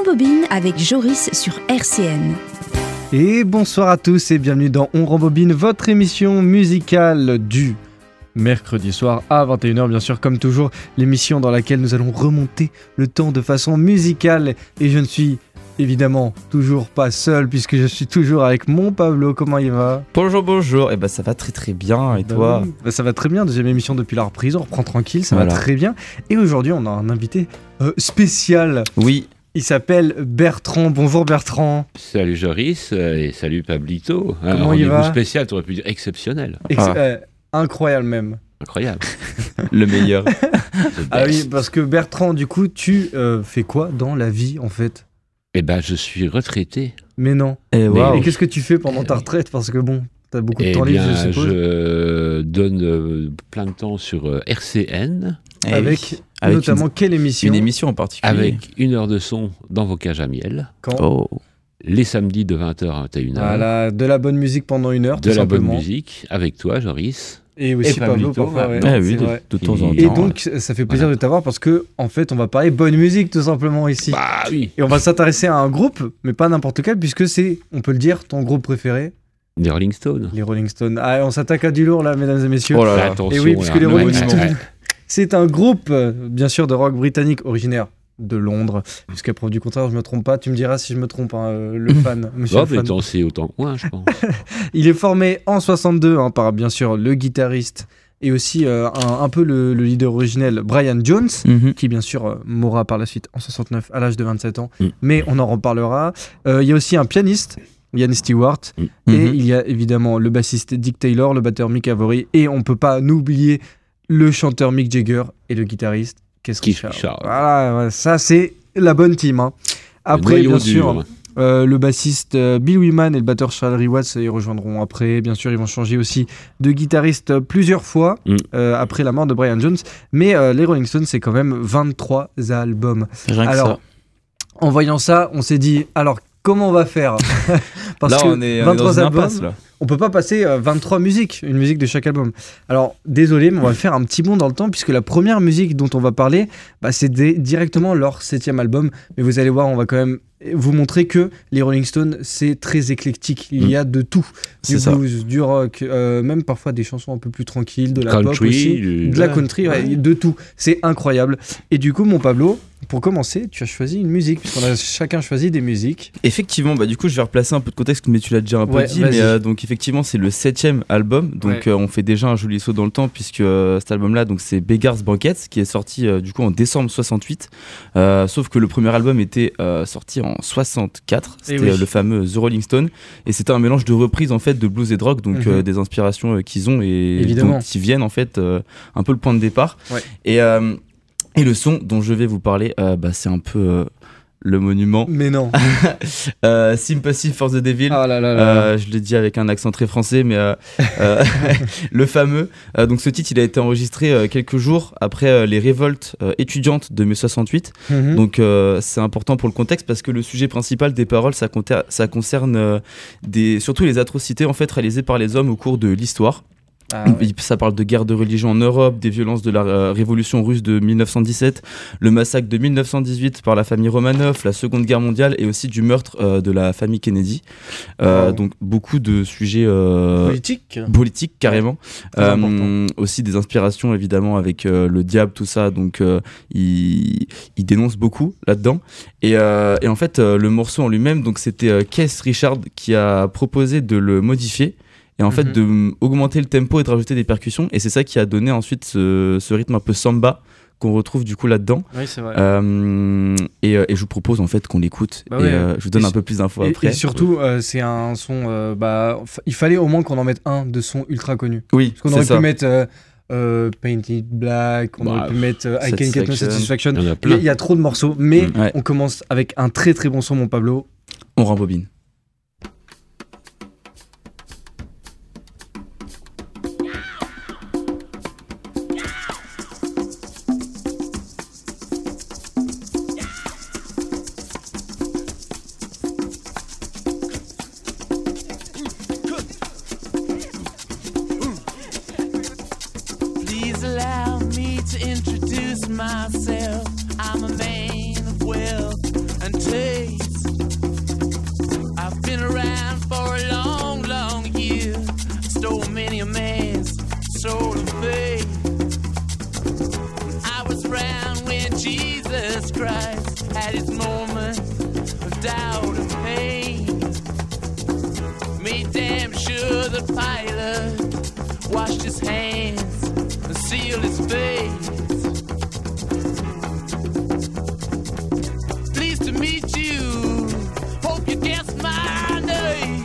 rembobine avec Joris sur RCN. Et bonsoir à tous et bienvenue dans On rembobine, votre émission musicale du mercredi soir à 21h, bien sûr, comme toujours, l'émission dans laquelle nous allons remonter le temps de façon musicale. Et je ne suis évidemment toujours pas seul puisque je suis toujours avec mon Pablo. Comment il va ? Bonjour, et ça va très bien, et toi ? Oui. Ça va très bien, deuxième émission depuis la reprise, on reprend tranquille, ça va très bien. Et aujourd'hui on a un invité spécial. Oui. Il s'appelle Bertrand. Bonjour Bertrand. Salut Joris et salut Pablito. Comment il va ? Spécial, tu aurais pu dire exceptionnel. Incroyable même. Incroyable. Le meilleur. Ah oui, parce que Bertrand, du coup, tu fais quoi dans la vie en fait ? Je suis retraité. Mais non. Et qu'est-ce que tu fais pendant ta retraite ? Parce que bon, t'as beaucoup de temps libre, je suppose. Je donne plein de temps sur RCN. Avec notamment quelle émission ? Une émission en particulier. Avec 1 heure de son dans vos cages à miel. Quand ? Les samedis de 20h à 21h. Voilà, de la bonne musique pendant 1 heure, de la bonne musique, avec toi, Joris. Et aussi Pablo, parfois. De temps en temps. Et donc, ça fait plaisir de t'avoir parce que, en fait, on va parler bonne musique tout simplement ici. Bah oui. Et on va s'intéresser à un groupe, mais pas n'importe quel, puisque c'est, on peut le dire, ton groupe préféré. Les Rolling Stones. Les Rolling Stones. Ah, on s'attaque à du lourd là, mesdames et messieurs. Oh là là. Attention, et oui, puisque les Rolling Stones, c'est un groupe, bien sûr, de rock britannique originaire de Londres. Jusqu'à preuve du contraire, je me trompe pas. Tu me diras si je me trompe, le fan. Monsieur mais t'en sais autant que moi, je pense. Il est formé en 62 par, bien sûr, le guitariste et aussi un peu le leader originel, Brian Jones, qui, bien sûr, mourra par la suite en 69 à l'âge de 27 ans. Mais on en reparlera. Il y a aussi un pianiste, Ian Stewart, et il y a évidemment le bassiste Dick Taylor, le batteur Mick Avory, et on peut pas n'oublier le chanteur Mick Jagger et le guitariste Keith Richards. Voilà, ça c'est la bonne team. Après, bien sûr, le bassiste Bill Wyman et le batteur Charlie Watts, ils rejoindront après. Bien sûr, ils vont changer aussi de guitariste plusieurs fois après la mort de Brian Jones. Mais les Rolling Stones, c'est quand même 23 albums. Alors, en voyant ça, on s'est dit, alors comment on va faire ? Parce là, que on est 23 dans albums, impasse, là. On peut pas passer 23 musiques, une musique de chaque album. Alors, désolé, mais on va faire un petit bond dans le temps, puisque la première musique dont on va parler, c'est directement leur 7e album. Mais vous allez voir, on va quand même vous montrer que les Rolling Stones, c'est très éclectique. Il y a de tout. Du blues, du rock, même parfois des chansons un peu plus tranquilles, de la country, pop aussi, de la country, de tout. C'est incroyable. Et du coup, mon Pablo, pour commencer, tu as choisi une musique, puisqu'on a chacun choisi des musiques. Effectivement, du coup, je vais replacer un peu de contexte, mais tu l'as déjà un peu dit. Mais donc, effectivement, c'est le 7e album. Donc, on fait déjà un joli saut dans le temps, puisque cet album-là, donc, c'est Beggar's Banquet, qui est sorti du coup en décembre 68. Sauf que le premier album était sorti en 64. C'était le fameux The Rolling Stone. Et c'était un mélange de reprises en fait de blues et de rock, donc des inspirations qu'ils ont et donc, qui viennent en fait un peu le point de départ. Et le son dont je vais vous parler, c'est un peu le monument. Mais non. Sympathy for the Devil. Oh là là là. Je l'ai dit avec un accent très français, mais le fameux. Donc ce titre, il a été enregistré quelques jours après les révoltes étudiantes de mai 68. Donc c'est important pour le contexte parce que le sujet principal des paroles, ça concerne surtout les atrocités en fait réalisées par les hommes au cours de l'histoire. Ça parle de guerre de religion en Europe, des violences de la révolution russe de 1917, le massacre de 1918 par la famille Romanov, la Seconde Guerre mondiale et aussi du meurtre de la famille Kennedy. Donc beaucoup de sujets politiques carrément. Aussi des inspirations évidemment avec le diable, tout ça. Donc il dénonce beaucoup là-dedans. Et en fait le morceau en lui-même, donc c'était Keith Richards qui a proposé de le modifier. Et en fait, d'augmenter le tempo et de rajouter des percussions. Et c'est ça qui a donné ensuite ce rythme un peu samba qu'on retrouve du coup là-dedans. Oui, c'est vrai. Et je vous propose en fait qu'on l'écoute. Je vous donne un peu plus d'infos après. Et surtout, c'est un son... il fallait au moins qu'on en mette un de son ultra connu. Oui, parce qu'on aurait pu mettre... Painted Black, on aurait pu mettre I Can't Get No Satisfaction. Il y a trop de morceaux, mais on commence avec un très très bon son, mon Pablo. On rembobine. Myself, I'm a man of wealth and taste. Antichrist had his moment of doubt and pain. Made damn sure the pilot washed his hands and sealed his face. Pleased to meet you, hope you guessed my name.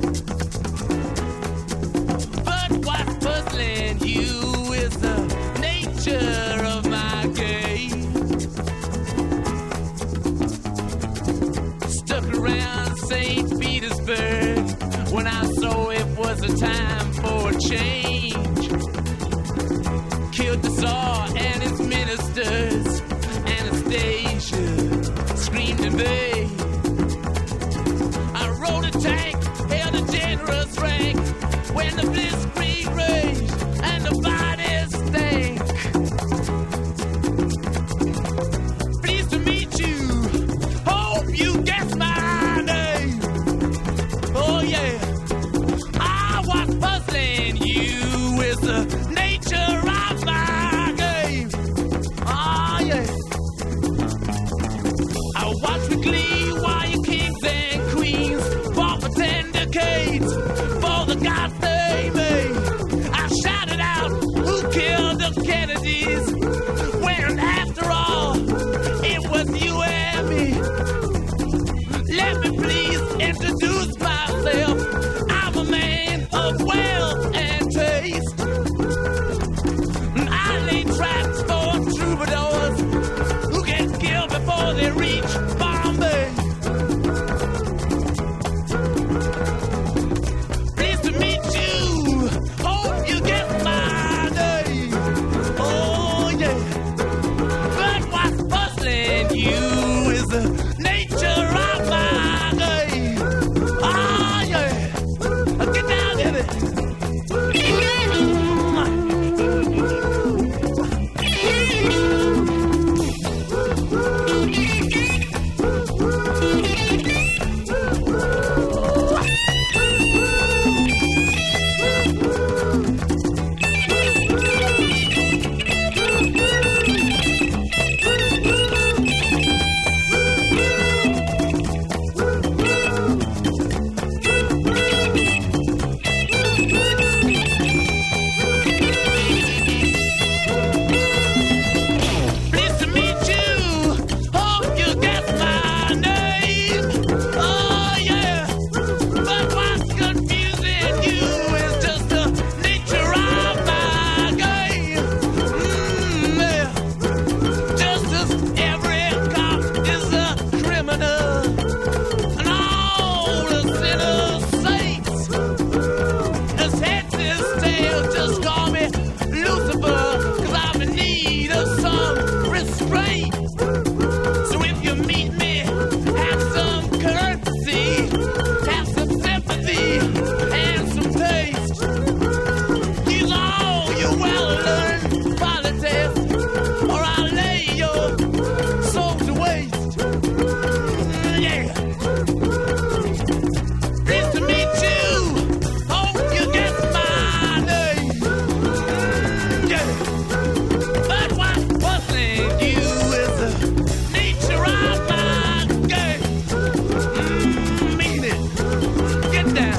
But what's puzzling you is the nature of my game. Stuck around St. Petersburg when I saw it was a time for a change. Killed the Tsar and his ministers. Anastasia screamed in vain. I rode a tank, held a generous rank when the blitzkrieg raged and the bodies stank. Pleased to meet you, hope you guessed my name. Oh yeah, I was puzzling you with the nature of my game. Oh yeah, I watched with glee while you kings and queens fought for 10 decades for the gods they made. I shouted out, who killed the Kennedys? When after all, it was you and me. Let me please introduce myself. I'm a man of wealth and taste. I lay traps for troubadours who get killed before they reach Bombay. Pleased to meet you, hope you get my name. Oh yeah, but what's puzzling you is the nature of my game. Oh yeah, get down in it. Pleased to meet you, hope you guess my name. Oh yeah, but what's confusing you is just the nature of my game. Yeah. Just as every cop is a criminal and all the sinners saints. As heads is tails, just call me Lucifer, 'cause I'm in need of some restraint. So if you meet me, have some courtesy, have some sympathy, and some taste. Use all your well-learned politics, or I'll lay your soul to waste. Yeah. Pleased to meet you, hope you get my name. Yeah. But what's puzzling you is the nature of my game. Mean it. Get down.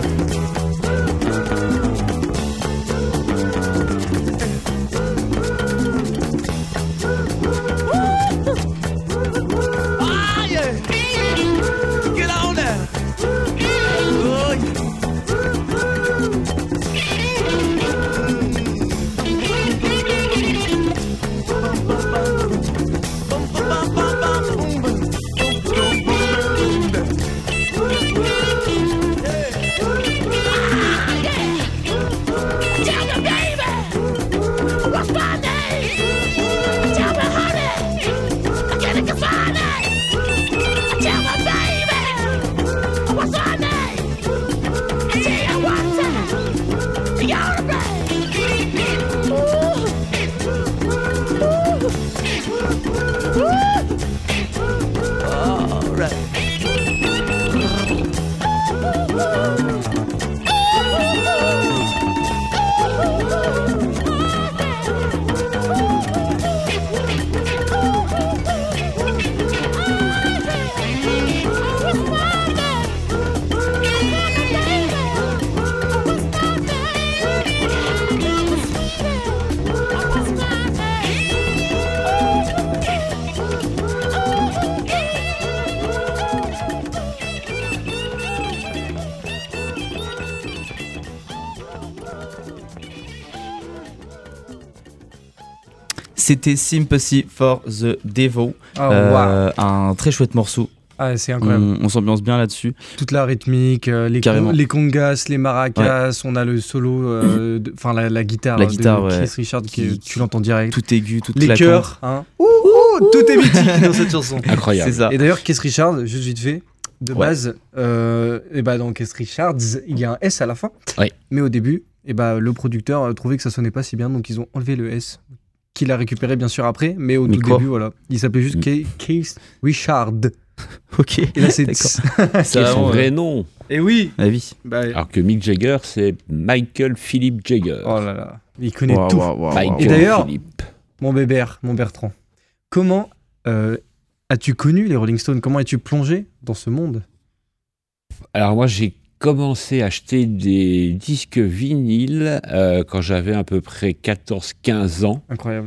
Ah yeah. Get on down. Oh yeah. Tell me, baby, what's my name? Tell me, honey, get it, 'cause my name. Tell me, baby, what's my name? Tell you one time, you're the all right. C'était Sympathy for the Devil, Wow. un très chouette morceau. Ah, c'est incroyable. On s'ambiance bien là-dessus. Toute la rythmique, Carrément. les congas, les maracas, on a le solo, enfin la guitare, La guitare, de ouais. Keith Richards, tu l'entends direct. Tout aigu, tout Les claquant. chœurs, hein. Tout est mythique dans cette chanson. Incroyable. C'est ça. Et d'ailleurs, Keith Richards, juste vite fait, de base, et bah dans Keith Richards, il y a un S à la fin. Ouais. Mais au début, et bah, le producteur trouvait que ça sonnait pas si bien, donc ils ont enlevé le S. Qu'il a récupéré bien sûr après, mais au tout Micro. début, voilà. Il s'appelait juste Keith Richards. Ok. Et là, c'est. D'accord. C'est son vrai nom. Et oui! Ah oui. Bah, Alors que Mick Jagger, c'est Michael Philip Jagger. oh là là, il connaît Waouh, tout. waouh, waouh, Michael waouh. Et d'ailleurs- Philip. Mon bébert, mon Bertrand, comment as-tu connu les Rolling Stones? Comment es-tu plongé dans ce monde? Alors moi, j'ai commencé à acheter des disques vinyles quand j'avais à peu près 14-15 ans. Incroyable.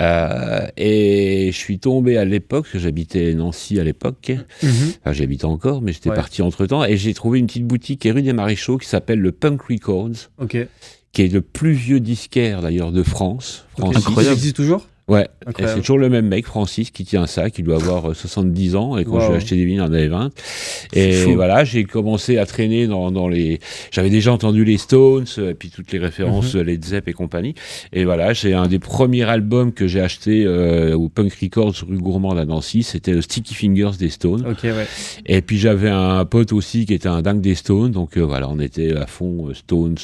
Et je suis tombé à l'époque, parce que j'habitais Nancy à l'époque, enfin j'y habitais encore, mais j'étais Ouais. parti entre-temps, et j'ai trouvé une petite boutique rue des Maréchaux qui s'appelle le Punk Records, Ok. qui est le plus vieux disquaire d'ailleurs de France. Ok. Francis. Ça existe toujours? Ouais, et Incroyable. c'est toujours le même mec, Francis, qui tient ça, qui doit avoir 70 ans, et quand Wow. je lui ai acheté des vinyles, il en avait 20. C'est Et fou. voilà, j'ai commencé à traîner dans les... J'avais déjà entendu les Stones, et puis toutes les références Led Zepp et compagnie. Et voilà, j'ai un des premiers albums que j'ai acheté au Punk Records rue Gourmande à Nancy, c'était le Sticky Fingers des Stones. Ok, ouais. Et puis j'avais un pote aussi qui était un dingue des Stones, donc voilà, on était à fond Stones,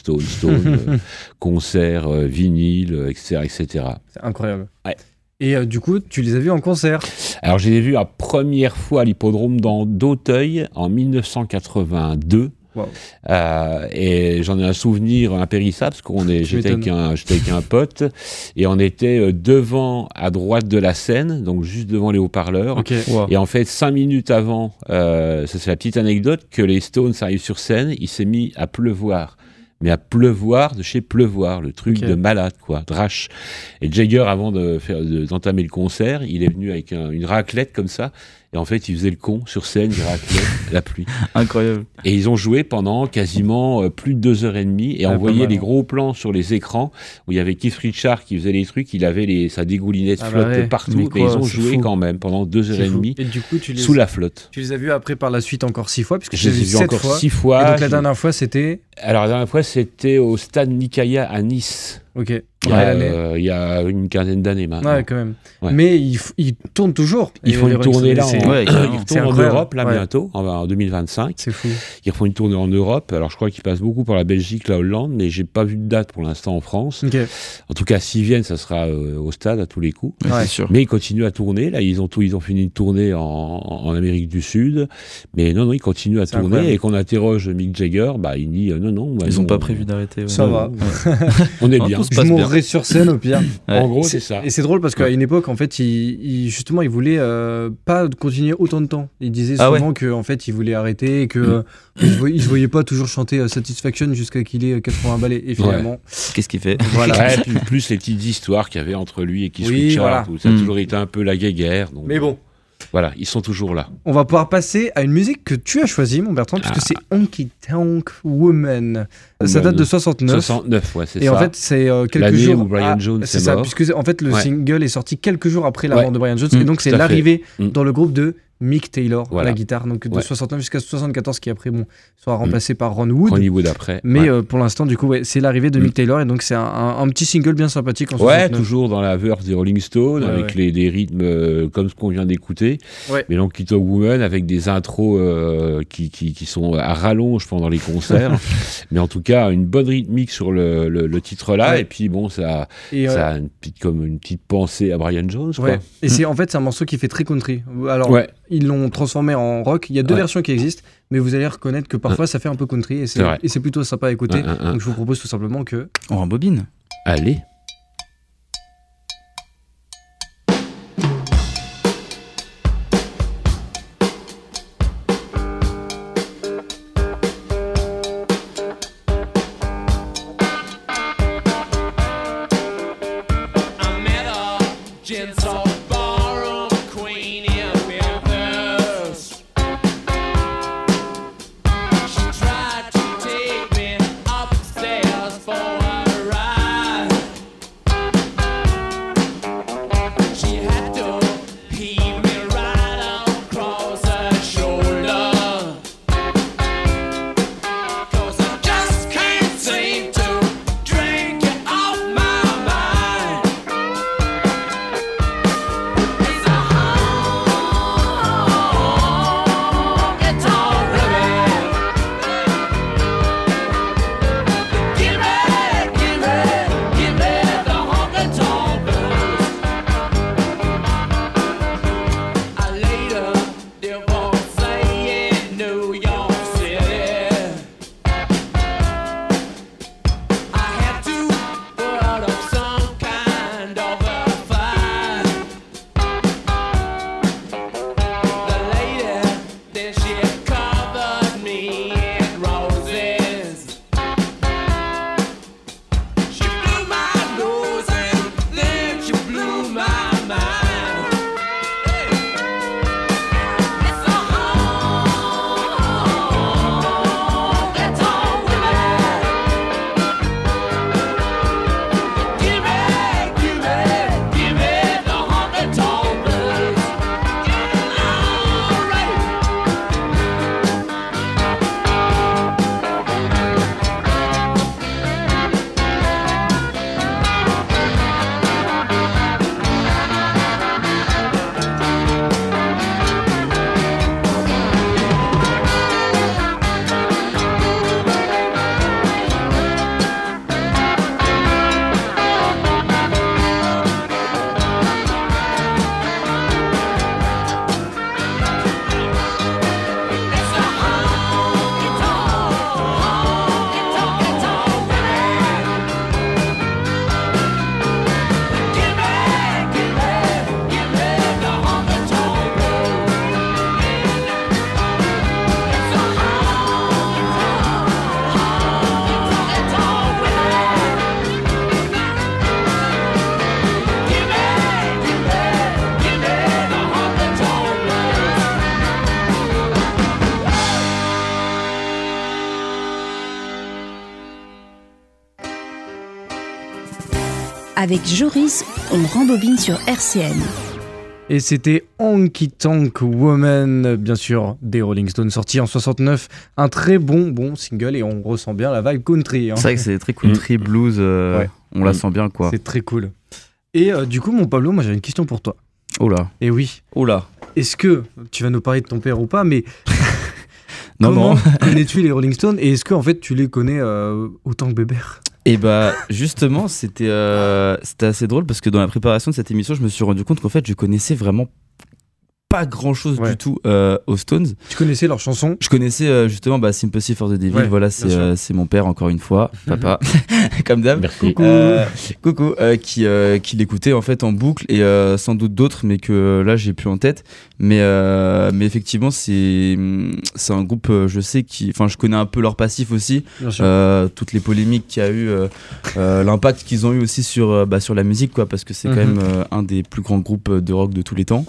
concert, vinyle, etc., etc. C'est incroyable. Ouais. Et du coup, tu les as vus en concert? Alors, je les ai vus la première fois à l'hippodrome d'Auteuil en 1982. Wow. Et j'en ai un souvenir impérissable parce j'étais m'étonnes. avec un pote et on était devant, à droite de la scène, donc juste devant les haut-parleurs. Ok. Et en fait, 5 minutes avant, ça c'est la petite anecdote, que les Stones arrivent sur scène, il s'est mis à pleuvoir. Mais à pleuvoir de chez pleuvoir, le truc Ok. de malade, quoi, drache. Et Jagger, avant d'entamer le concert, il est venu avec une raclette comme ça, et en fait, il faisait le con sur scène, il raclait la pluie. Incroyable. Et ils ont joué pendant quasiment plus de 2h30, et Ah, on pas voyait mal, les hein. gros plans sur les écrans, où il y avait Keith Richards qui faisait les trucs, il avait sa dégoulinette Ah bah flottait ouais, partout, mais mais quoi, ils ont c'est joué fou. quand même pendant 2h30, Et du coup, sous la flotte. tu les as vus après par la suite encore 6 fois, puisque Je tu les les as ai vus vus 7 encore fois. 6 fois. Et donc la dernière fois, c'était. Alors la dernière fois, c'était au stade Nicaïa à Nice. Ok. Il y a une quinzaine d'années maintenant. Ouais, quand même. Ouais. Mais ils tournent toujours. Ils font les une Rolling tournée là, Stones, Ouais, carrément. ils C'est retournent en incroyable. Europe là Ouais. bientôt, en 2025. C'est fou. Ils refont une tournée en Europe. Alors je crois qu'ils passent beaucoup par la Belgique, la Hollande, mais j'ai pas vu de date pour l'instant en France. Ok. En tout cas, s'ils viennent, ça sera au stade à tous les coups. Ouais, Ouais. c'est sûr. Mais ils continuent à tourner. Là, ils ont fini une tournée en Amérique du Sud. Mais non, ils continuent à C'est tourner. incroyable. Et qu'on interroge Mick Jagger, il dit non. Ils ont n'ont pas prévu d'arrêter. ouais. Ça Non, va. non. On est Oh, bien. tout se Je passe bien. mourrai sur scène au pire. Ouais. En gros, c'est ça. Et c'est drôle parce qu'à une époque, en fait, justement, il voulait pas continuer autant de temps. Il disait Ah souvent qu'en fait, il voulait arrêter et que il se voyait pas toujours chanter Satisfaction jusqu'à qu'il ait 80 ballets. Et finalement, Qu'est-ce qu'il fait? voilà. Ouais, puis plus les petites histoires qu'il y avait entre lui et Keith Oui, Richards, voilà. où ça a Mm. toujours été un peu la guéguerre. Donc, Mais bon, voilà, ils sont toujours là. on va pouvoir passer à une musique que tu as choisie, mon Bertrand, puisque c'est Honky Tonk Woman. Ça date de 69. 69, ouais, c'est Et ça. en fait, c'est quelques L'année jours. où Brian Jones c'est est ça, mort. puisque en fait, le Ouais. single est sorti quelques jours après la Ouais. mort de Brian Jones. Mm, Et donc, c'est tout à fait. l'arrivée Mm. dans le groupe de Mick Taylor, à Voilà. la guitare. Donc, de Ouais. 69 jusqu'à 74, qui après, sera remplacé par Ron Wood. Hollywood après. Mais ouais. pour l'instant, du coup, ouais, c'est l'arrivée de Mm. Mick Taylor. Et donc, c'est un petit single bien sympathique en Ouais, 69. toujours dans la verse des Rolling Stones, Ouais, avec ouais. des rythmes comme ce qu'on vient d'écouter. Ouais. Mais donc, Honky Tonk Woman, avec des intros qui sont à rallonge pendant les concerts. Mais en tout cas, une bonne rythmique sur le titre là. Ouais. Et puis, bon, ça Et, a une petite pensée à Brian Jones, quoi. ouais. Et c'est en fait, c'est un morceau qui fait très country. Alors, Ouais. ils l'ont transformé en rock. Il y a deux Ouais. versions qui existent, mais vous allez reconnaître que parfois, ça fait un peu country. Et C'est vrai. c'est plutôt sympa à écouter. Un. Donc, je vous propose tout simplement que. On rembobine. Allez. I met a gentle ballroom queen in Memphis. She tried to take me upstairs for a ride. Avec Joris, on rembobine sur RCN. Et c'était Honky Tonk Woman, bien sûr, des Rolling Stones, sorti en 69. Un très bon single et on ressent bien la vibe country. Hein. C'est vrai que c'est très country, blues, on la sent bien quoi. C'est très cool. Et du coup, mon Pablo, moi j'avais une question pour toi. Oh là. Et oui. Oh là. Est-ce que, tu vas nous parler de ton père ou pas, mais non, comment non. connais-tu les Rolling Stones et est-ce que en fait tu les connais autant que Bébert? Et bah justement c'était assez drôle parce que dans la préparation de cette émission je me suis rendu compte qu'en fait je connaissais vraiment pas grand chose du tout aux Stones. Tu connaissais leurs chansons? Je connaissais justement Sympathy for the Devil, voilà c'est mon père encore une fois, papa, comme d'hab. Coucou. Qui l'écoutait en fait en boucle et sans doute d'autres mais que là j'ai plus en tête. Mais effectivement c'est un groupe je sais je connais un peu leur passif aussi, toutes les polémiques qu'il y a eu, l'impact qu'ils ont eu aussi sur la musique quoi, parce que c'est quand même un des plus grands groupes de rock de tous les temps.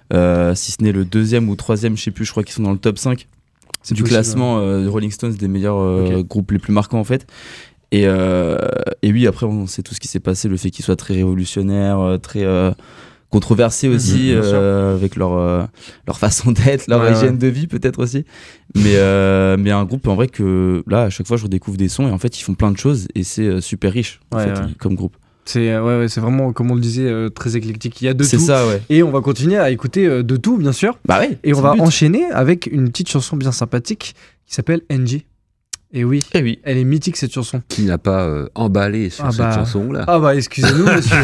Si ce n'est le deuxième ou troisième, je sais plus, je crois qu'ils sont dans le top 5 du classement de Rolling Stones des meilleurs groupes les plus marquants en fait. Et oui, après on sait tout ce qui s'est passé, le fait qu'ils soient très révolutionnaires, très controversés aussi, avec leur façon d'être, leur hygiène de vie peut-être aussi. Mais un groupe en vrai que là à chaque fois je redécouvre des sons et en fait ils font plein de choses et c'est super riche en fait, comme groupe. C'est c'est vraiment, comme on le disait, très éclectique. Il y a de tout. C'est ça, ouais. Et on va continuer à écouter de tout, bien sûr. Bah ouais. Et on va enchaîner avec une petite chanson bien sympathique qui s'appelle Angie. Et oui, elle est mythique cette chanson. Qui n'a pas emballé sur cette chanson-là? Ah bah excusez-nous monsieur.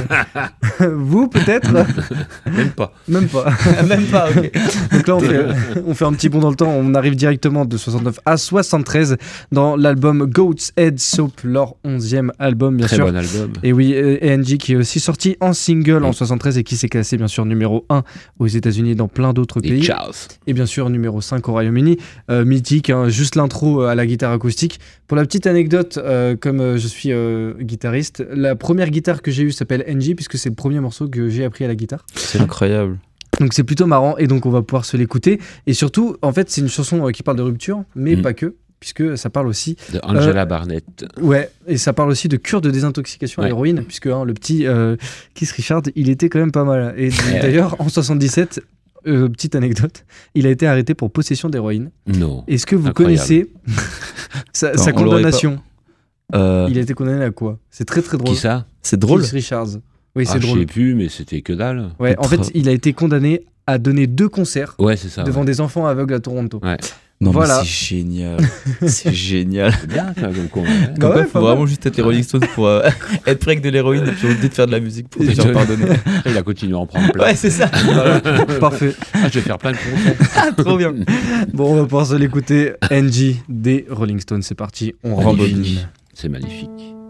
Vous peut-être? Même pas. Même pas, ok. Donc là on fait un petit bond dans le temps, on arrive directement de 69 à 73 dans l'album Goat's Head Soap, leur 11e album bien sûr. Très bon album. Et oui, Angie qui est aussi sorti en single en 73 et qui s'est classé bien sûr numéro 1 aux États-Unis et dans plein d'autres pays. Et bien sûr numéro 5 au Royaume-Uni. Mythique, hein, juste l'intro à la guitare acoustique. Pour la petite anecdote, comme je suis guitariste, la première guitare que j'ai eue s'appelle Angie puisque c'est le premier morceau que j'ai appris à la guitare. C'est incroyable. Donc c'est plutôt marrant et donc on va pouvoir se l'écouter. Et surtout, en fait, c'est une chanson qui parle de rupture, mais pas que. puisque ça parle aussi De Angela Barnett. ouais, et ça parle aussi de cure de désintoxication à Ouais. l'héroïne, puisque le petit Keith Richards, il était quand même pas mal. Et d'ailleurs, en 77, petite anecdote, il a été arrêté pour possession d'héroïne. Non. Est-ce que vous Incroyable. connaissez sa on l'aurait condamnation? Euh, Il a été condamné à quoi? C'est très très drôle. Qui ça? c'est drôle. Keith Richards. Oui, c'est Je drôle. sais plus, mais c'était que dalle. Ouais, en fait, il a été condamné à donner 2 concerts Ouais, c'est ça. devant des enfants aveugles à Toronto. Ouais. Non, Voilà. mais c'est génial. C'est génial. C'est bien, ça, comme con. Hein. Comme Ouais, quoi, pas faut mal. vraiment juste être les Rolling Stones pour être près que de l'héroïne et puis oublier de faire de la musique pour se faire pardonner. Il a continué à en prendre plein. Ouais, c'est ça. Parfait. Ah, je vais faire plein de concerts. Ah, trop bien. Bon, on va pouvoir se l'écouter. Angie des Rolling Stones. C'est parti. On Magnifique. rembobine. C'est magnifique.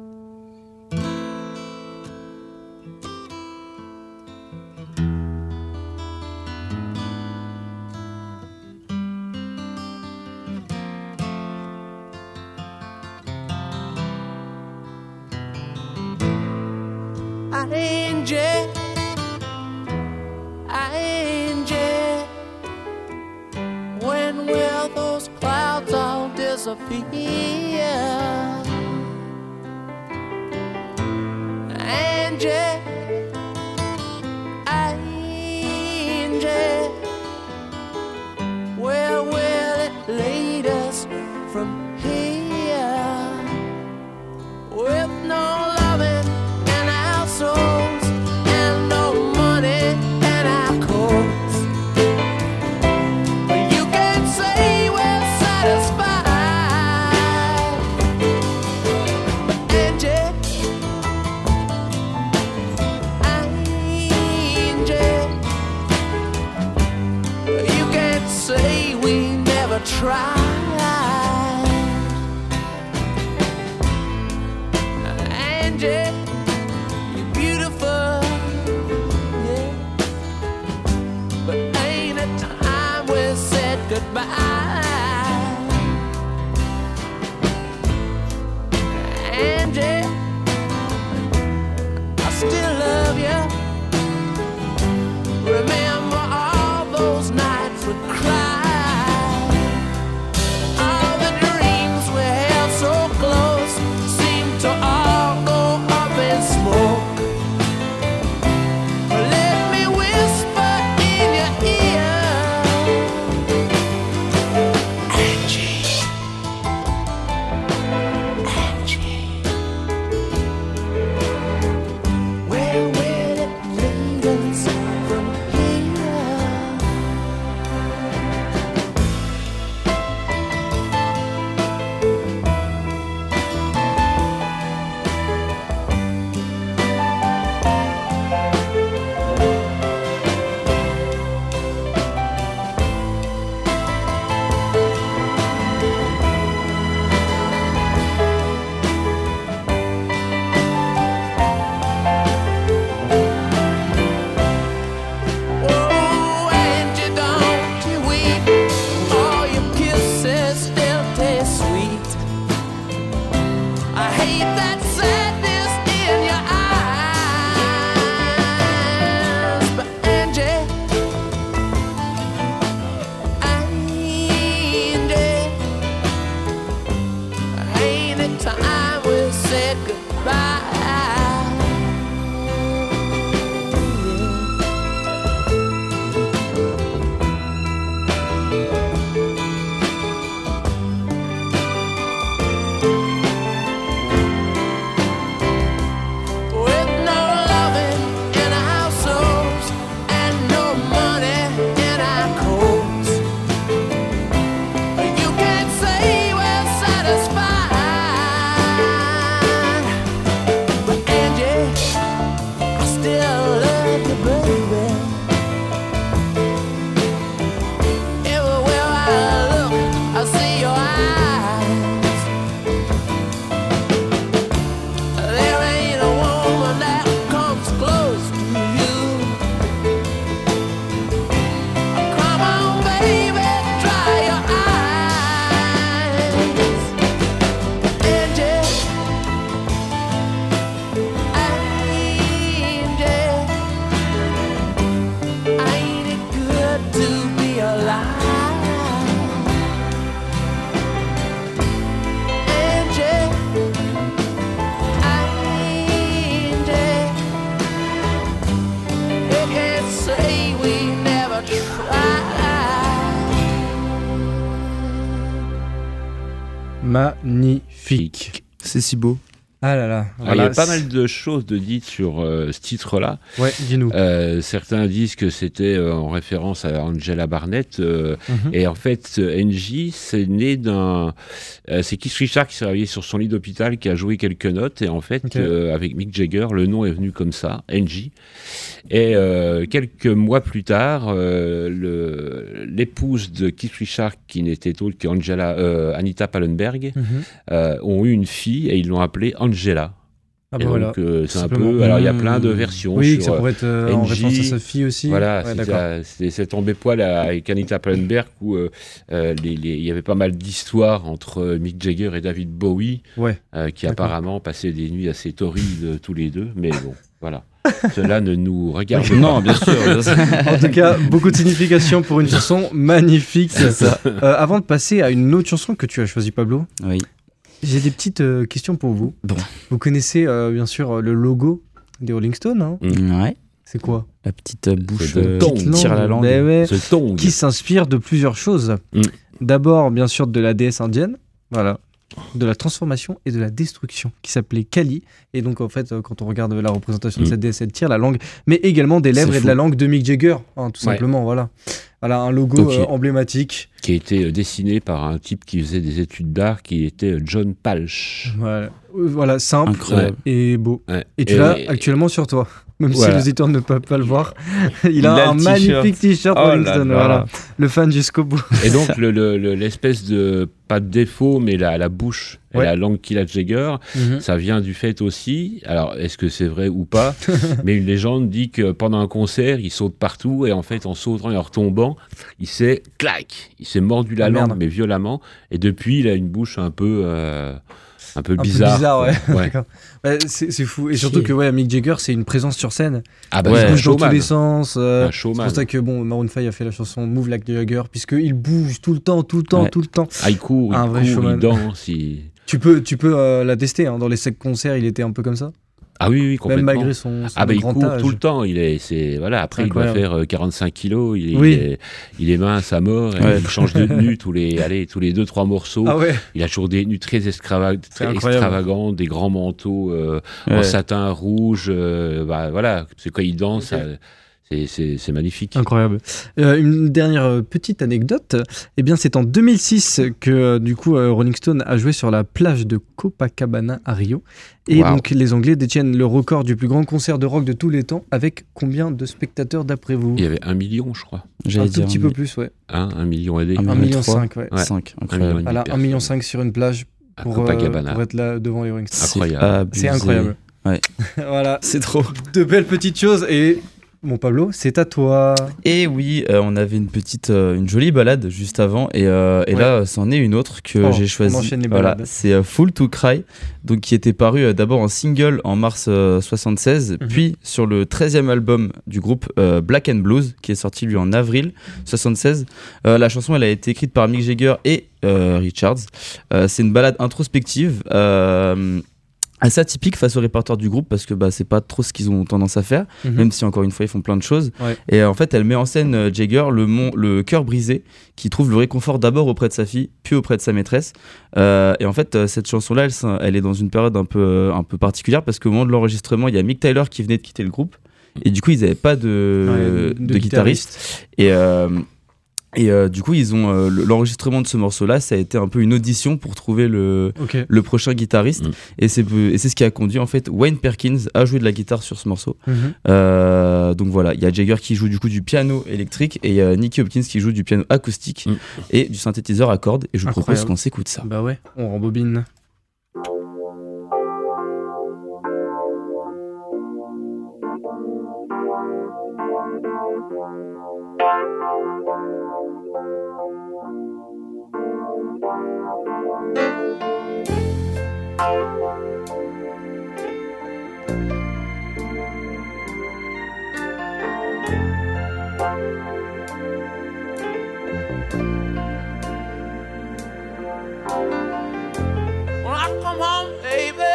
Angie, when will those clouds all disappear? Angie, Angie, where will it lead us from here? With no loving in our souls and no money in our coats, you can't say we're satisfied. Angie, Angie, you can't say we never tried. Angie, you're beautiful, yeah, but ain't it time we said goodbye? Angie, I still love you. Remember all those nights we cried. All the dreams we held so close seem to all go up in smoke. Let me whisper in your ear, Angie, Angie, where will it lead us from here? magnifique. C'est si beau. Ah là là. Alors, il y a pas mal de choses de dites sur ce titre-là. Ouais, dis-nous. Certains disent que c'était en référence à Angela Barnett. Et en fait, NJ, c'est né d'un... c'est Keith Richards qui s'est réveillé sur son lit d'hôpital, qui a joué quelques notes. Et en fait, avec Mick Jagger, le nom est venu comme ça, NJ. Et quelques mois plus tard, l'épouse de Keith Richards, qui n'était autre qu'Anita Pallenberg, ont eu une fille et ils l'ont appelée Angela. Ah et bah donc, voilà. c'est un peu. Alors, il y a plein de versions. Oui, sur, que ça pourrait être en NJ. référence à sa fille aussi. Voilà, Ouais, c'est cet embêpoil avec Anita Pallenberg où il y avait pas mal d'histoires entre Mick Jagger et David Bowie, qui apparemment passaient des nuits assez torrides tous les deux. Mais bon, voilà. Cela ne nous regarde pas. Non, bien sûr. En tout cas, beaucoup de signification pour une chanson magnifique. C'est ça. Avant de passer à une autre chanson que tu as choisie, Pablo, Oui. j'ai des petites questions pour vous. Bon. Vous connaissez bien sûr le logo des Rolling Stones, hein Ouais. C'est quoi? La petite bouche tongue. qui tire la langue. Mais ouais, Ce tongue. qui s'inspire de plusieurs choses. D'abord, bien sûr, de la déesse indienne, voilà, de la transformation et de la destruction, qui s'appelait Kali. Et donc, en fait, quand on regarde la représentation de cette déesse, elle tire la langue, mais également des lèvres C'est et de fou. la langue de Mick Jagger, hein, tout simplement, voilà. Voilà, un logo Ok. emblématique. Qui a été dessiné par un type qui faisait des études d'art, qui était John Palch. Voilà, simple Incroyable. et beau. Ouais. Et tu l'as actuellement sur toi. Même Voilà. si les auditeurs ne peuvent pas le voir. Il a a un le magnifique t-shirt Oh Rolling là Stone, là. voilà. Le fan jusqu'au bout. Et donc, l'espèce de, pas de défaut, mais la bouche et Ouais. la langue qu'il a de Jagger, ça vient du fait aussi, alors est-ce que c'est vrai ou pas, mais une légende dit que pendant un concert, il saute partout et en fait, en sautant et en retombant, il s'est mordu la Ah, langue, merde. mais violemment. Et depuis, il a une bouche un peu Un peu bizarre. bizarre, ouais. quoi. Ouais. D'accord. Ouais, c'est fou. Et surtout que Mick Jagger, c'est une présence sur scène. Ah bah, Ouais. c'est Il un bouge dans tous showman. les sens. Un C'est showman. pour ça que Maroon 5 a fait la chanson Move Like Jagger, puisqu'il bouge tout le temps. Ouais. Tout le temps. Ah, il court, Un vrai il showman. danse. Tu peux la tester. Hein. Dans les 5 concerts, il était un peu comme ça. Ah oui, complètement. Même malgré son Ah bah il grand court âge. tout le temps, voilà, après il doit Incroyable. faire 45 kilos, Oui. il est mince à mort, et Ouais. il change de tenue tous les 2-3 morceaux, Ah ouais. il a toujours des tenues très incroyable. extravagantes, des grands manteaux en Ouais. satin rouge, voilà, c'est quand il danse, c'est magnifique. Incroyable. Une dernière petite anecdote. Eh bien, c'est en 2006 que du coup Rolling Stone a joué sur la plage de Copacabana à Rio. Et Wow. donc les Anglais détiennent le record du plus grand concert de rock de tous les temps. Avec combien de spectateurs d'après vous? Il y avait 1 million, je crois. Un J'allais tout dire petit peu plus, ouais. 1 million et demi. 1 1,5 million, ouais. Ouais. 5, 1 incroyable. million. Voilà, 1,5 million sur une plage À pour Copacabana. être là devant les Rolling Stones. Incroyable. abusé. C'est incroyable. Ouais. Voilà, C'est trop. de belles petites choses. Et mon Pablo, c'est à toi. Et oui, on avait une jolie balade juste avant, et là, c'en est une autre que Oh, j'ai on choisie. enchaîne les Voilà, balades. c'est Fool to Cry, donc qui était paru d'abord en single en mars 76, puis sur le 13e album du groupe Black and Blues, qui est sorti lui en avril 76. La chanson, elle a été écrite par Mick Jagger et Richards. C'est une balade introspective. Assez atypique face au répertoire du groupe, parce que c'est pas trop ce qu'ils ont tendance à faire, même si encore une fois ils font plein de choses. Ouais. Et en fait elle met en scène Jagger, le cœur brisé, qui trouve le réconfort d'abord auprès de sa fille, puis auprès de sa maîtresse. Et en fait cette chanson là elle est dans une période un peu particulière, parce qu'au moment de l'enregistrement il y a Mick Taylor qui venait de quitter le groupe, et du coup ils n'avaient pas de guitariste. Et du coup, ils ont l'enregistrement de ce morceau-là, ça a été un peu une audition pour trouver le prochain guitariste. Et c'est ce qui a conduit en fait Wayne Perkins à jouer de la guitare sur ce morceau. Donc voilà, il y a Jagger qui joue du coup du piano électrique, et il y a Nicky Hopkins qui joue du piano acoustique et du synthétiseur à cordes. Et je vous propose qu'on s'écoute ça. Bah ouais, on rembobine. When I come home, baby,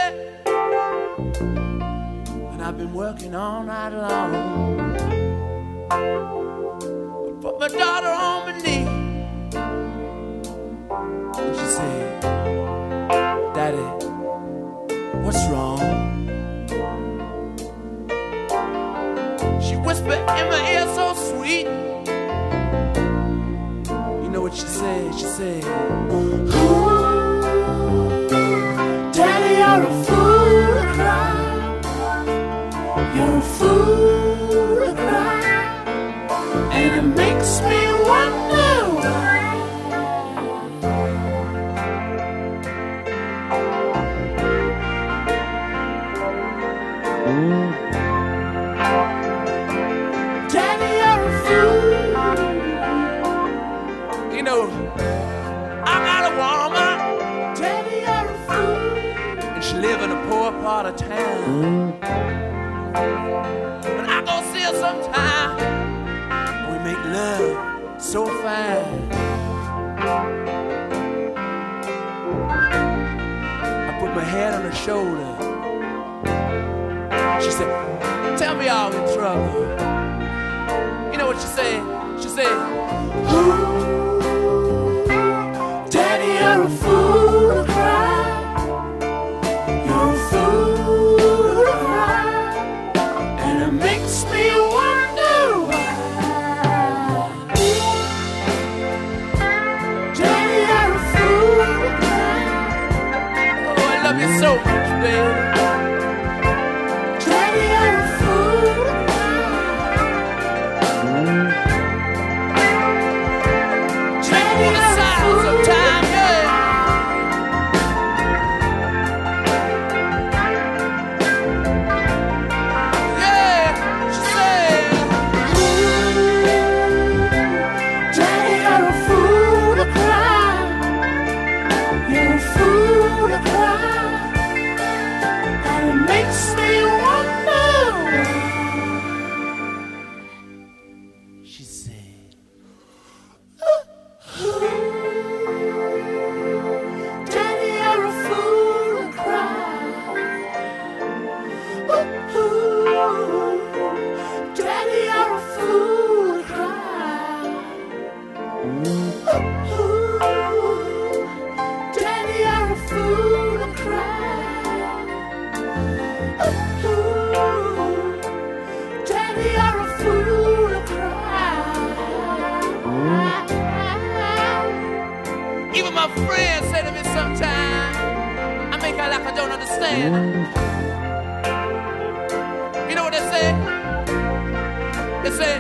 and I've been working all night long, I put my daughter on my knee, and she said, say, ooh, Daddy, you're a fool to cry. You're a fool to cry. And it makes me wonder why. Daddy, you're a fool. You know, I got a woman. Daddy, you're a fool. And she live in a poor part of town. But I go see her sometime. We make love so fine. I put my head on her shoulder. She said, tell me I'm in trouble. You know what she said? She said, ooh, Daddy, you're a fool to cry. You're a fool to cry. And it makes me wonder why. Daddy, you're a fool to cry. Oh, I love you so much, baby. Daddy, you're a fool to cry. Daddy, you're a fool sometime, yeah. Yeah, she said, Daddy, you're a fool to cry. You're a fool to cry. And it makes me wonder why. She said, Daddy, you're a fool to cry. Daddy, you're a fool to cry. Daddy, you're a fool to cry. Daddy, you're a fool to cry. Even my friends say to me sometimes, I make out like I don't understand. You know what they say? They say,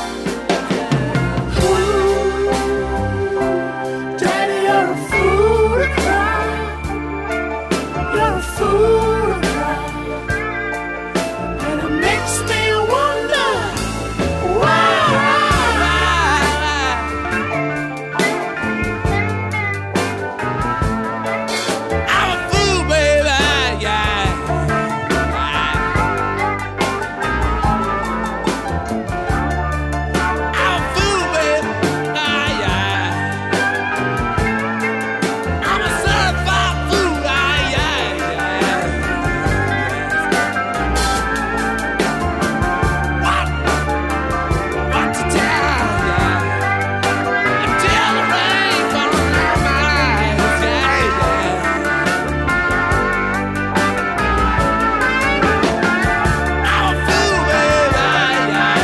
Daddy, you're a fool to cry. You're a fool to cry. And it makes me wonder why. I'm a fool, baby, yeah. I'm a fool, baby, yeah. I'm a certified fool, yeah. What to tell ya? Until the rain falls on my eyes, yeah. I'm a fool, baby, yeah.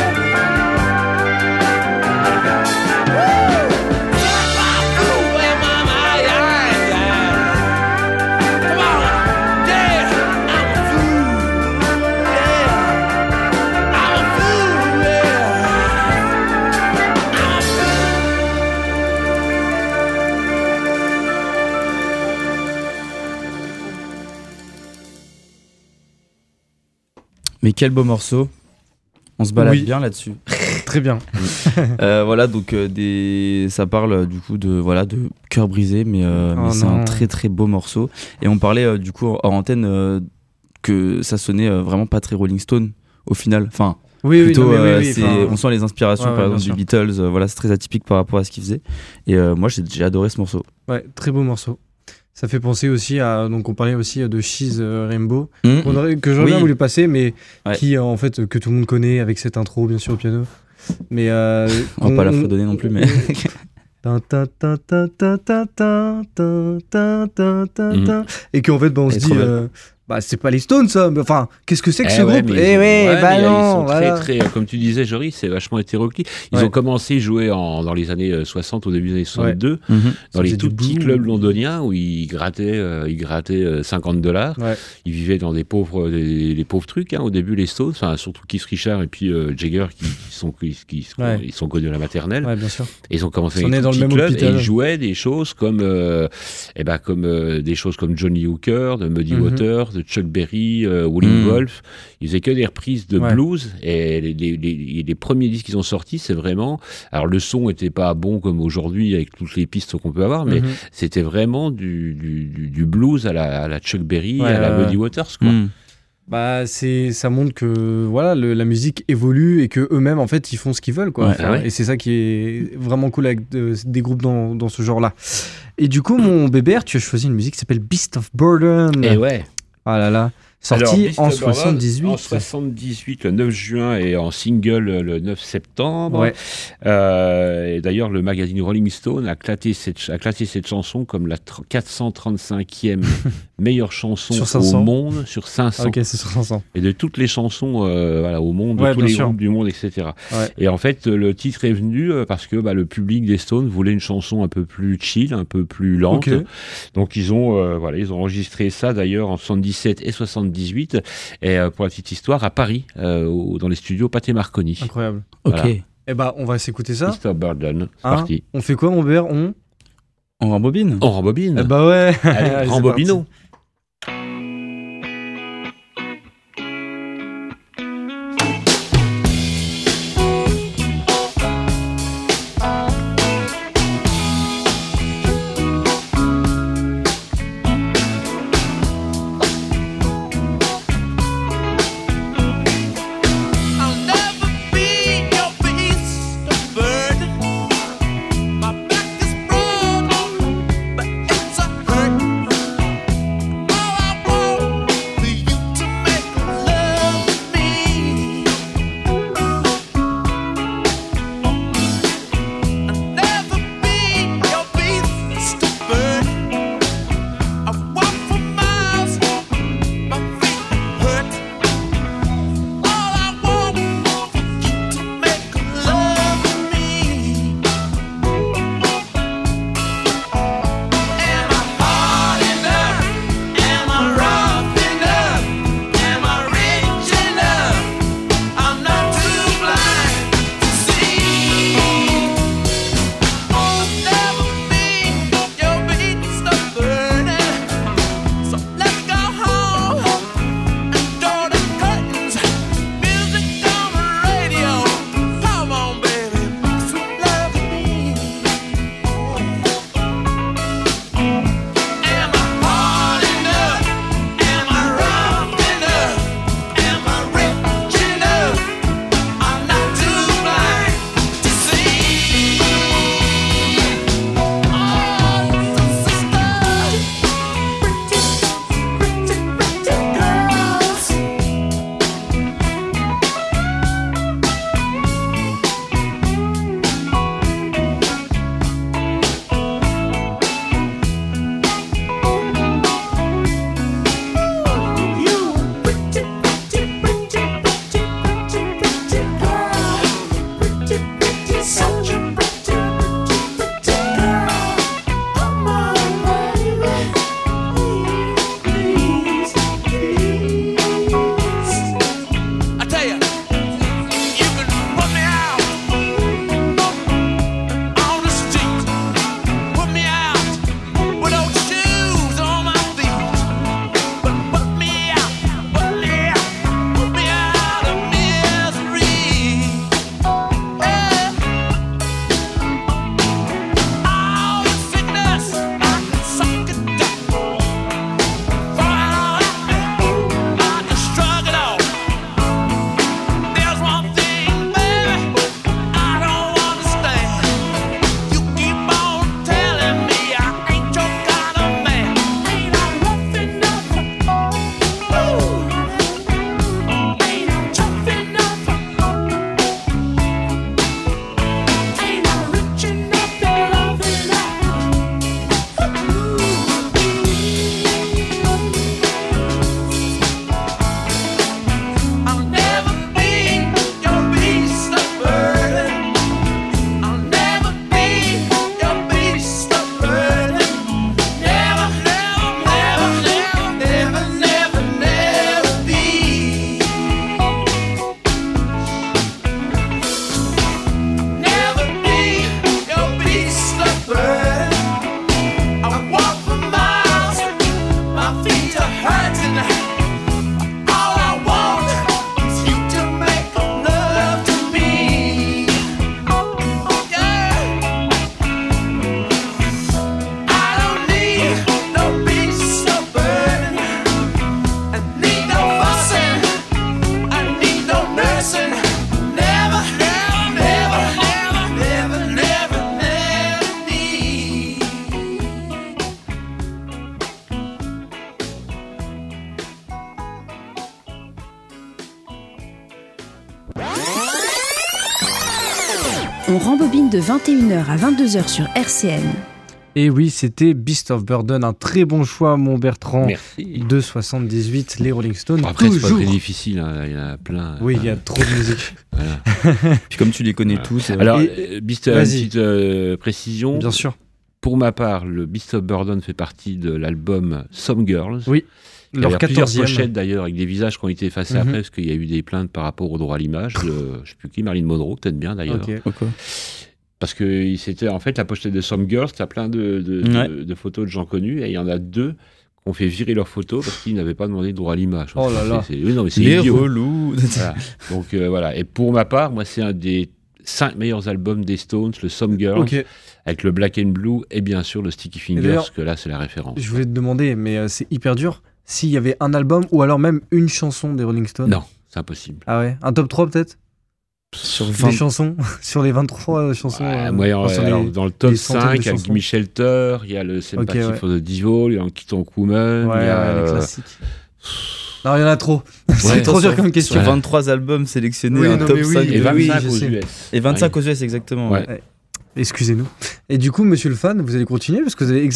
Certified fool, yeah, mama, yeah. Come on, yeah, I'm a fool, yeah. I'm a fool, yeah. I'm a Mais quel beau morceau. On se balade Oui. bien là-dessus. Très bien. Voilà, donc ça parle du coup de cœur brisé, mais c'est un non. très très beau morceau. Et on parlait du coup hors antenne que ça sonnait vraiment pas très Rolling Stone au final. Enfin, Oui, plutôt, non, mais oui, enfin, on sent les inspirations ouais, par bien exemple du sûr. Beatles. Voilà, c'est très atypique par rapport à ce qu'ils faisaient. Et moi j'ai adoré ce morceau. Ouais, très beau morceau. Ça fait penser aussi à. Donc, on parlait aussi de She's Rainbow, Mmh. que j'aurais Oui. bien voulu passer, mais Ouais. qui, en fait, que tout le monde connaît avec cette intro, bien sûr, au piano. Mais. On va pas la fredonner non plus, mais. Et qu'en fait, on se Elle est dit. trop belle. bah c'est pas les Stones, ça. Mais enfin, qu'est-ce que c'est que ce ouais, groupe? mais ils sont voilà. très, comme tu disais, Joris, c'est vachement hétéroclite. Ils Ouais. ont commencé à jouer dans les années 60, au début des années 62, Mhm. dans Ça les faisait tout du petits blues. clubs londoniens où ils grattaient $50. Ouais. Ils vivaient dans des pauvres trucs. Au début, les Stones, surtout Keith Richards et puis Jagger, Ouais. ils sont connus à la maternelle. Ouais, bien sûr. Et ils ont commencé Ils sont dans nés les dans tout le petits même clubs et hôpital. ils jouaient des choses comme des choses comme Johnny Hooker, de Muddy Mhm. Waters, de Chuck Berry, Howlin' Wolf. Ils faisaient que des reprises de Ouais. blues et les premiers disques qu'ils ont sortis, c'est vraiment. Alors le son était pas bon comme aujourd'hui avec toutes les pistes qu'on peut avoir, mais Mhm. c'était vraiment du blues à la Chuck Berry, Ouais, à la ouais. Muddy Waters, quoi. Mhm. Bah, ça montre que voilà, la musique évolue et que eux-mêmes en fait ils font ce qu'ils veulent quoi. Ouais. Enfin, Ah ouais. Et c'est ça qui est vraiment cool avec des groupes dans ce genre-là. Et du coup, mon bébert, tu as choisi une musique qui s'appelle Beast of Burden. Et ouais. Ah là là, Alors, sorti Beast en of Burden, 78. En 78, le 9 juin et en single le 9 septembre. Ouais. Et d'ailleurs, le magazine Rolling Stone a classé cette chanson comme la 435e meilleure chanson Sur au 500. monde sur 500. Ah, ok, c'est sur 500. Et de toutes les chansons au monde, Ouais, de tous bien les sûr. groupes du monde, etc. Ouais. Et en fait, le titre est venu parce que le public des Stones voulait une chanson un peu plus chill, un peu plus lente. Ok. Donc ils ont enregistré ça d'ailleurs en 77 et 78 et pour la petite histoire à Paris dans les studios Pathé Marconi. Incroyable. Ok. Voilà. Eh bah, on va s'écouter ça. Mr. Burden, c'est Hein parti. On fait quoi, mon bébert? On On rembobine. On rembobine. Eh bah ouais. Allez, Allez, c'est rembobino. I'll never be your beast of burden. My back is broad, but it's a hurt. On rembobine de 21h à 22h sur RCN. Et oui, c'était Beast of Burden, un très bon choix, mon Bertrand. Merci. De 78, les Rolling Stones. Après, c'est pas toujours. très difficile, hein, il y en a plein. Oui, il y a trop de musique. Voilà. Puis comme tu les connais tous. Alors, Et- Beast, une vas-y. petite précision. Bien sûr. Pour ma part, le Beast of Burden fait partie de l'album Some Girls. Oui. Il y Leur a plusieurs 14e. pochettes d'ailleurs avec des visages qui ont été effacés Mhm. après parce qu'il y a eu des plaintes par rapport au droit à l'image de je sais plus qui, Marilyn Monroe, peut-être bien d'ailleurs. Ok. Pourquoi Parce que c'était en fait la pochette de Some Girls, tu as plein de photos de gens connus et il y en a deux qui ont fait virer leurs photos parce qu'ils n'avaient pas demandé de droit à l'image. Oh là là. Oui, non, mais c'est Les idiot. relous. Voilà. Donc voilà. Et pour ma part, moi c'est un des 5 meilleurs albums des Stones, le Some Girls, Ok. avec le Black and Blue et bien sûr le Sticky Fingers, d'ailleurs, que là c'est la référence. Je voulais te demander, mais c'est hyper dur, s'il y avait un album ou alors même une chanson des Rolling Stones. Non, c'est impossible. Ah ouais. Un top 3 peut-être Sur des 20. chansons sur les 23 chansons. Ouais, moi, sur alors, les- dans le top les centaines 5, de il y a chansons. Gimme Shelter, il y a le Sympathy ouais. for the Devil, il y a Keaton Woman, Ouais, il y a les classiques. Non, il y en a trop. C'est trop dur comme question. Sur 23 albums sélectionnés, Oui, un non, top mais oui, 5. et oui, 25 je aux sais. US. Et 25 aux US, exactement. Ouais. Ouais. Excusez-nous. Et du coup, monsieur le fan, vous allez continuer parce que vous avez,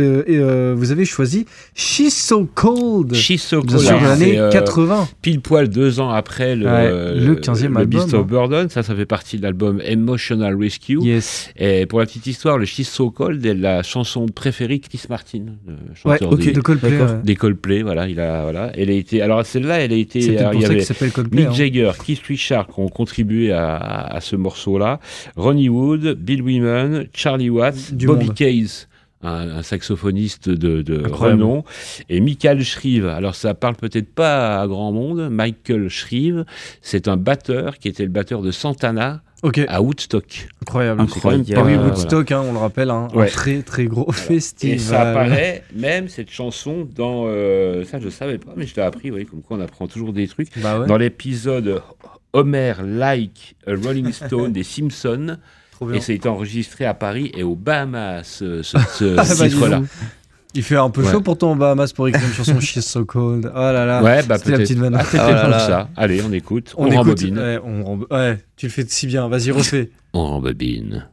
vous avez choisi She's So Cold. She's So Bien Cold, sûr, de l'année c'est, 80. pile poil 2 ans après le, Ouais, le 15e le album, Beast hein. of Burden. Ça fait partie de l'album Emotional Rescue. Yes. Et pour la petite histoire, le She's So Cold est la chanson préférée de Chris Martin, le Ouais, chanteur ok. De Coldplay. D'accord. ouais. des Coldplay. Voilà, voilà. Elle a été. Alors celle-là, elle a été. C'est peut-être alors, pour il y ça qu'il avait s'appelle Coldplay. Mick hein. Jagger, Keith Richards qui ont contribué à ce morceau-là, Ronnie Wood, Bill Wyman, Charlie Watts, Du Bobby monde. Case, un saxophoniste de Incroyable. renom, et Michael Shrieve. Alors ça parle peut-être pas à grand monde. Michael Shrieve, c'est un batteur qui était le batteur de Santana Ok, à Woodstock. incroyable. C'est quand même Ah oui, Voilà. Woodstock, hein, on le rappelle, hein, Ouais. un très très gros festival. Et ça apparaît même cette chanson dans ça je savais pas, mais je l'ai appris. Oui, comme quoi on apprend toujours des trucs. Bah ouais, Dans l'épisode Homer Like a Rolling Stone des Simpsons. trop bien. Et ça a été enregistré à Paris et aux Bahamas, ce Ah, bah, dis titre-là. donc. Il fait un peu Ouais. chaud pourtant en Bahamas pour écrire une chanson She's So Cold. Oh là là. Ouais, bah C'était la peut-être. petite vanne. Ah, c'était Ah là pour là. ça. Allez, on écoute. On écoute. rembobine. Ouais, ouais, tu le fais si bien. Vas-y, refais. On rembobine.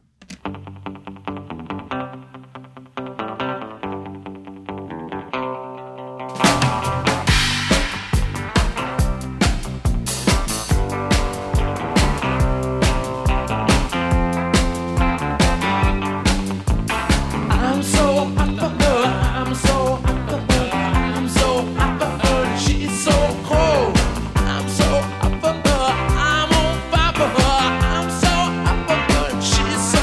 I'm so hot for her, I'm so hot for her, I'm so hot for her, she's so cold. I'm so hot for her, I'm on fire for her, I'm so hot for her, she's so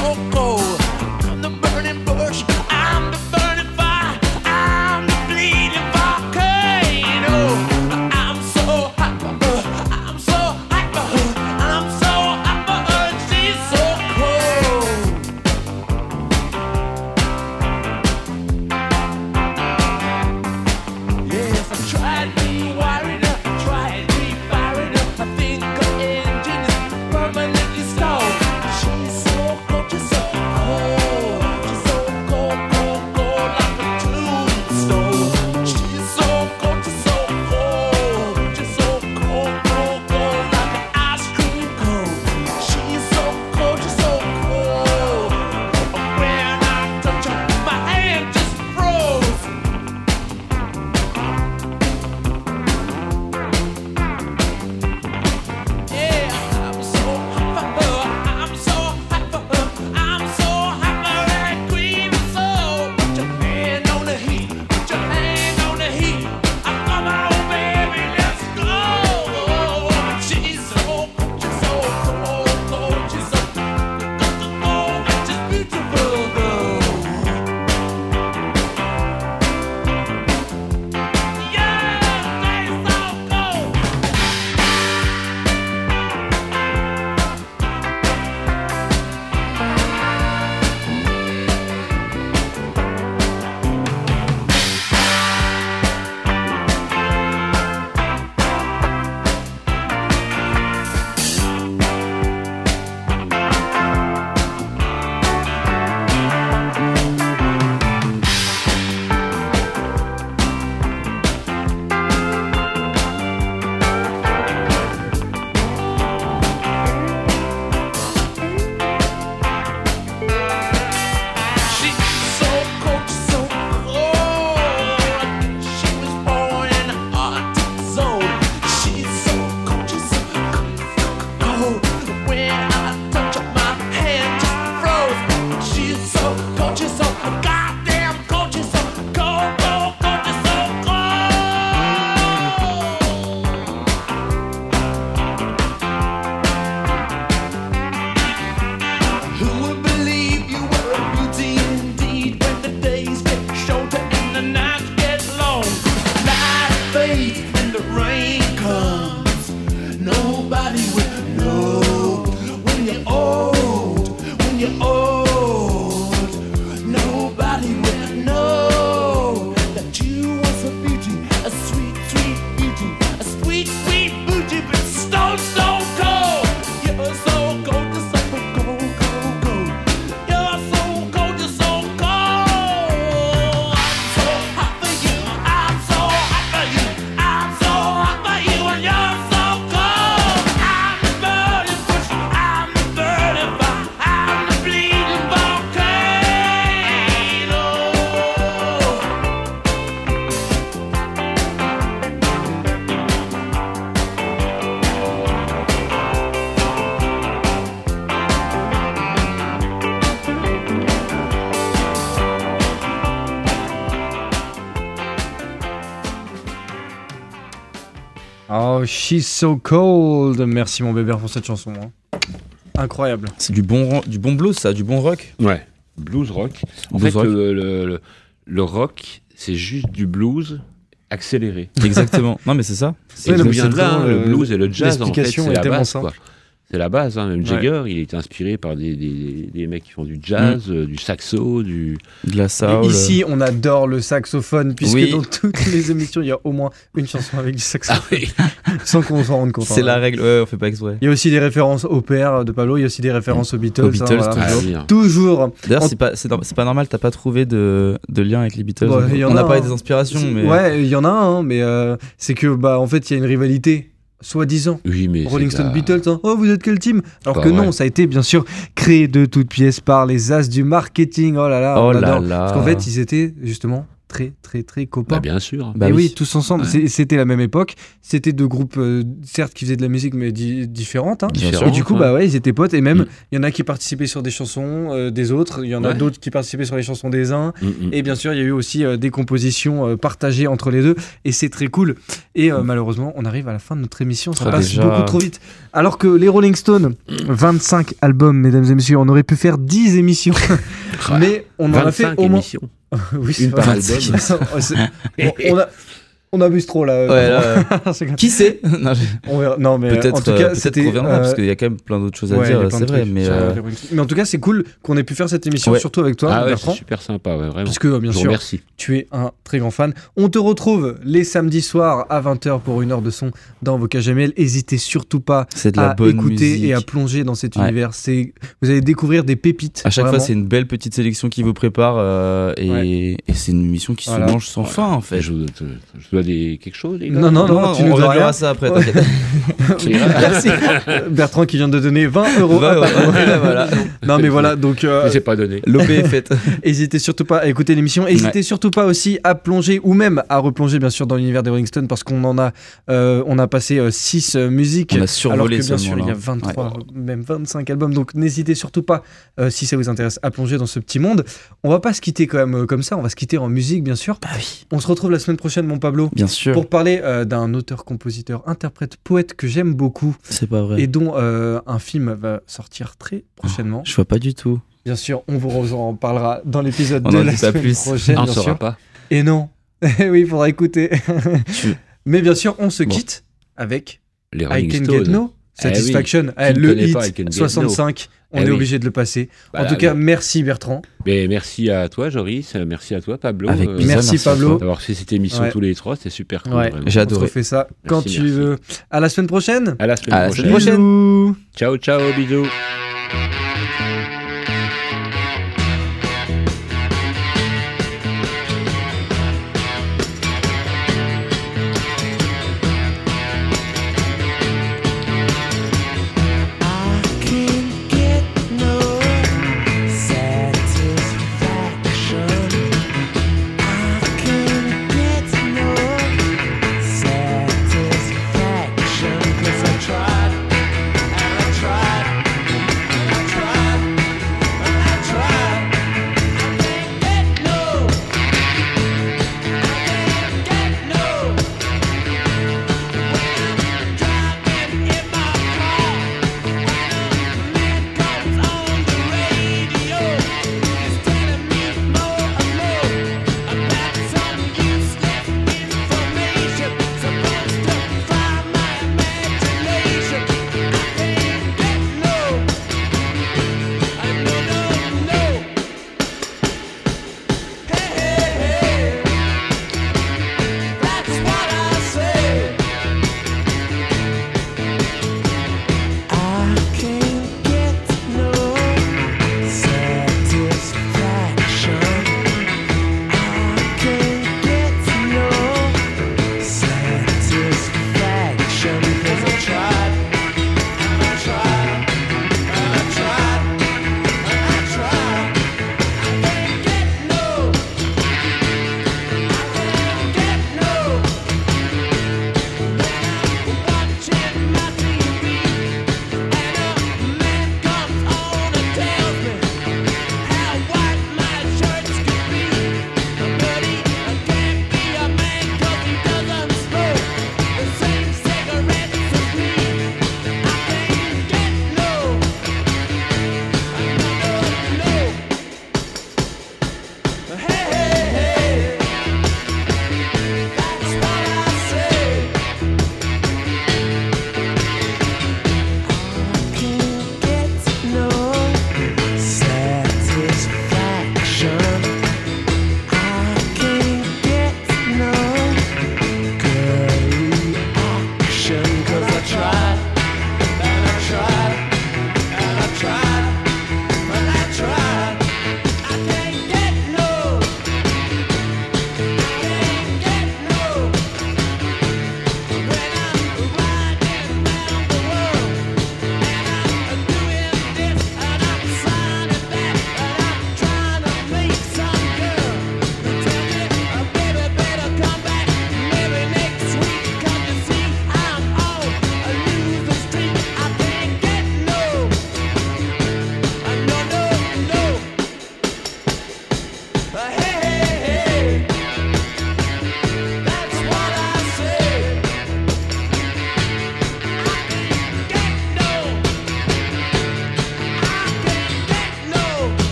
Oh, She's So Cold. Merci mon bébé pour cette chanson. Hein. Incroyable. C'est du bon blues, ça, du bon rock. Ouais, blues rock. En Blues fait, rock. le rock, c'est juste du blues accéléré. Tout mais c'est ça. Et Ouais, tout mais vient c'est de là, vraiment, le blues et le jazz, en fait, l'explication c'est est la tellement base, simple. quoi. C'est la base, hein. Même Ouais. Jagger, il est inspiré par des mecs qui font du jazz, du saxo, du... De la soul. Ici, on adore le saxophone, puisque Oui. dans toutes les émissions, il y a au moins une chanson avec du saxophone, Ah oui. sans qu'on s'en rende compte. C'est hein. la règle, ouais, on fait pas exprès. Il y a aussi des références au père de Pablo, il y a aussi des références aux Beatles. Aux Beatles, voilà. Ah, toujours. bien. Toujours. D'ailleurs, En- c'est pas normal, t'as pas trouvé de lien avec les Beatles. Bah, il y en On a a parlé un. des inspirations, mais. Ouais, il y en a un, hein, mais c'est que, bah, en fait, il y a une rivalité, soi-disant. Oui, mais Rolling c'est Stone la- Beatles, hein. Oh, vous êtes quelle team? Alors Pas que non, vrai. ça a été bien sûr créé de toutes pièces par les as du marketing. Oh là là, Oh on là adore. là. Parce qu'en fait, ils étaient justement très copains. Bah, bien sûr. Bah et oui, oui. tous ensemble. Ouais. C'était la même époque. C'était deux groupes, certes, qui faisaient de la musique, mais différentes. Hein. Différentes, Et du coup, ouais. bah ouais, ils étaient potes. Et même, Mm. il y en a qui participaient sur des chansons des autres. Il y en a Ouais. d'autres qui participaient sur les chansons des uns. Mm, mm. Et bien sûr, il y a eu aussi des compositions partagées entre les deux. Et c'est très cool. Et malheureusement, on arrive à la fin de notre émission. Ça Ah, passe déjà. beaucoup trop vite. Alors que les Rolling Stones, 25 albums, mesdames et messieurs, on aurait pu faire 10 émissions. Mais on en a fait 25 au moins. émissions. Oui, c'est Une par vrai. album. On abuse trop là. Ouais, là, C'est comme- Qui sait Non, on verra. Non, mais peut-être en tout cas, peut-être c'était. qu'on reviendra, parce qu'il y a quand même plein d'autres choses à ouais, il y a dire, plein c'est de vrai. trucs. Mais Mais en tout cas, c'est cool qu'on ait pu faire cette émission, Ouais. surtout avec toi, Ah ouais, Bertrand. c'est super sympa, ouais, vraiment. Puisque, bien Je vous sûr, remercie. tu es un très grand fan. On te retrouve les samedis soirs à 20h pour une heure de son dans vos KGML. N'hésitez surtout pas c'est de la à bonne écouter musique. et à plonger dans cet Ouais. univers. Vous allez découvrir des pépites. À chaque vraiment. fois, c'est une belle petite sélection qui vous prépare et c'est une émission qui Voilà. se mange sans fin en fait. Je dois quelque chose, les gars Non, non, tu on nous dois réglera rien. ça après, Ouais. t'inquiète. Merci. Bertrand qui vient de donner 20 euros. Ouais, à ouais, Pablo. ouais, voilà. Non, mais voilà, donc. Mais c'est pas donné. L'OP est faite. N'hésitez surtout pas à écouter l'émission. N'hésitez surtout pas aussi à plonger ou même à replonger bien sûr dans l'univers des Rolling Stones parce qu'on a passé 6 musiques. On a survolé alors que bien seulement, sûr il y a là. 23, même 25 albums. Donc n'hésitez surtout pas si ça vous intéresse à plonger dans ce petit monde. On va pas se quitter quand même comme ça. On va se quitter en musique bien sûr. Bah oui, On se retrouve la semaine prochaine mon Pablo bien sûr. pour parler d'un auteur, compositeur, interprète, poète que j'aime beaucoup C'est pas vrai. et dont un film va sortir très prochainement. Je vois pas du tout. Bien sûr, on vous en parlera dans l'épisode On de en la dit pas semaine plus. prochaine, On ne bien saura sûr. pas. Et non, oui, il faudra écouter. Tu- Mais bien sûr, on se Bon. quitte avec Les I Rolling Can Stones. Get No, Satisfaction, Qui ne le connaît pas I hit Can Get 65. On Eh est oui. obligé de le passer. Bah, en tout cas, merci Bertrand. mais merci à toi, Joris. Merci à toi, Pablo. Avec plaisir. Merci merci à Pablo. toi. D'avoir fait cette émission Ouais. tous les trois, c'était super cool. Ouais. vraiment. J'ai On se adoré. refait ça quand Merci, tu merci. veux. À la semaine prochaine. À la semaine À la prochaine. semaine prochaine. Bisous. Ciao, ciao, bisous.